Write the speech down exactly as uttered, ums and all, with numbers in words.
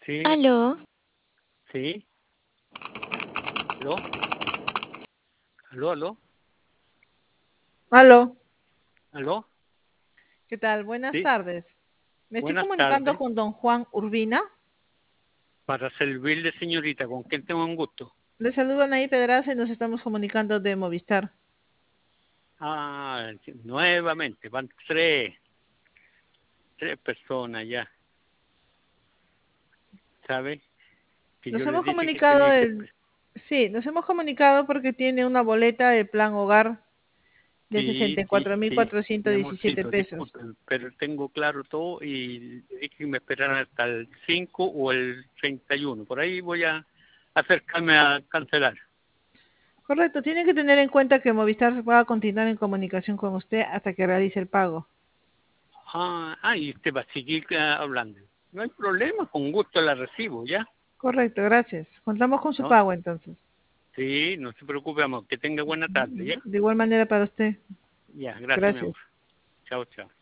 Sí, Aló, sí, aló, aló, aló, Aló, aló, ¿qué tal? Buenas sí, tardes. Me estoy buenas comunicando tardes. con don Juan Urbina. Para servirle, señorita, ¿con quién tengo un gusto? Le saludo a Anaí Pedraza y nos estamos comunicando de Movistar. Ah, sí, nuevamente, van tres, tres personas ya, ¿sabe? Que Nos yo les hemos dije que comunicado tenía que... el... Sí, nos hemos comunicado porque tiene una boleta de plan hogar de Sí, sesenta y sí, cuatro mil sí, cuatrocientos mi diecisiete amorcito, pesos. disculpen, pero tengo claro todo y dije que me esperaran hasta el cinco o el treinta y uno. Por ahí voy a acercarme a cancelar. Correcto, tiene que tener en cuenta que Movistar va a continuar en comunicación con usted hasta que realice el pago. Ah, ah, y usted va a seguir ah, hablando. No hay problema, con gusto la recibo, ¿ya? Correcto, gracias. Contamos con su ¿No? pago entonces. Sí, no se preocupe, amor. Que tenga buena tarde, ¿ya? De igual manera para usted. Ya, gracias, mi amor. Gracias. Chao, chao.